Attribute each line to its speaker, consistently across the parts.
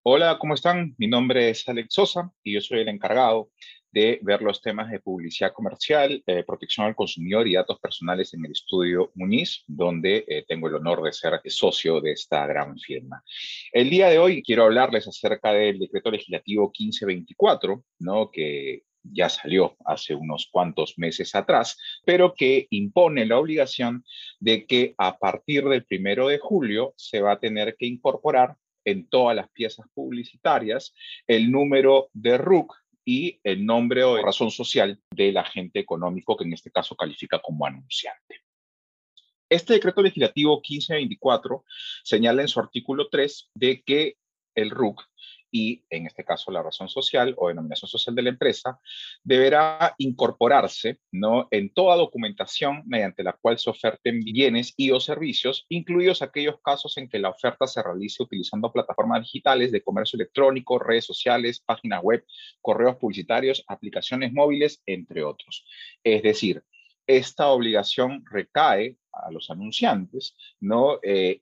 Speaker 1: Hola, ¿cómo están? Mi nombre es Alex Sosa y yo soy el encargado de ver los temas de publicidad comercial, protección al consumidor y datos personales en el estudio Muñiz, donde tengo el honor de ser socio de esta gran firma. El día de hoy quiero hablarles acerca del decreto legislativo 1524, ¿no? Que ya salió hace unos cuantos meses atrás, pero que impone la obligación de que a partir del 1 de julio se va a tener que incorporar en todas las piezas publicitarias el número de RUC y el nombre o razón social del agente económico que en este caso califica como anunciante. Este decreto legislativo 1524 señala en su artículo 3 de que el RUC y, en este caso, la razón social o denominación social de la empresa, deberá incorporarse, ¿no?, en toda documentación mediante la cual se oferten bienes y o servicios, incluidos aquellos casos en que la oferta se realice utilizando plataformas digitales de comercio electrónico, redes sociales, páginas web, correos publicitarios, aplicaciones móviles, entre otros. Es decir, esta obligación recae a los anunciantes, ¿no?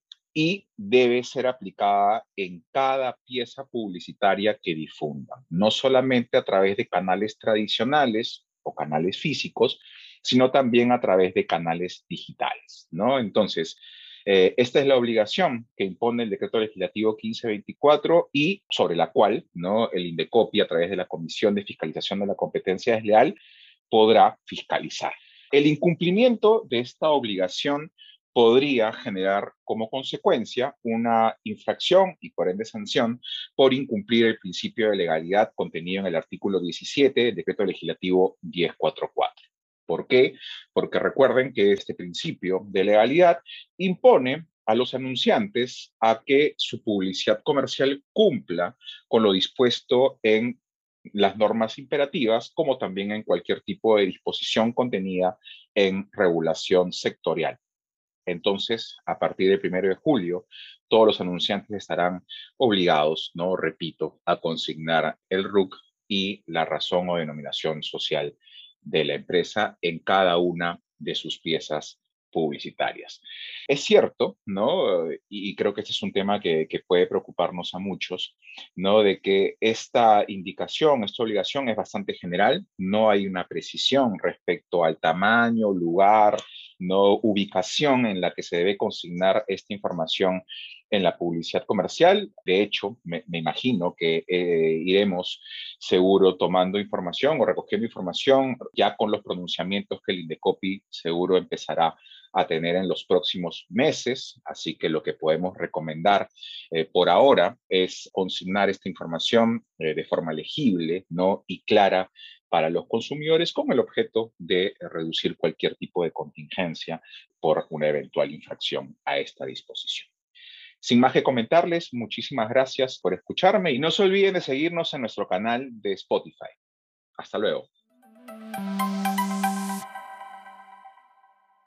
Speaker 1: Y debe ser aplicada en cada pieza publicitaria que difundan, no solamente a través de canales tradicionales o canales físicos, sino también a través de canales digitales, ¿no? Entonces, esta es la obligación que impone el decreto legislativo 1524 y sobre la cual, ¿no?, el INDECOPI, a través de la Comisión de Fiscalización de la Competencia Desleal, podrá fiscalizar. El incumplimiento de esta obligación podría generar como consecuencia una infracción y por ende sanción por incumplir el principio de legalidad contenido en el artículo 17 del decreto legislativo 1044. ¿Por qué? Porque recuerden que este principio de legalidad impone a los anunciantes a que su publicidad comercial cumpla con lo dispuesto en las normas imperativas, como también en cualquier tipo de disposición contenida en regulación sectorial. Entonces, a partir del 1 de julio, todos los anunciantes estarán obligados, no repito, a consignar el RUC y la razón o denominación social de la empresa en cada una de sus piezas publicitarias. Es cierto, ¿no? Y creo que este es un tema que puede preocuparnos a muchos, ¿no? De que esta indicación, esta obligación es bastante general, no hay una precisión respecto al tamaño, lugar, no ubicación en la que se debe consignar esta información en la publicidad comercial. De hecho, me imagino que iremos seguro tomando información o recogiendo información ya con los pronunciamientos que el INDECOPI seguro empezará a tener en los próximos meses. Así que lo que podemos recomendar por ahora es consignar esta información de forma legible, ¿no?, y clara para los consumidores con el objeto de reducir cualquier tipo de contingencia por una eventual infracción a esta disposición. Sin más que comentarles, muchísimas gracias por escucharme y no se olviden de seguirnos en nuestro canal de Spotify. Hasta luego.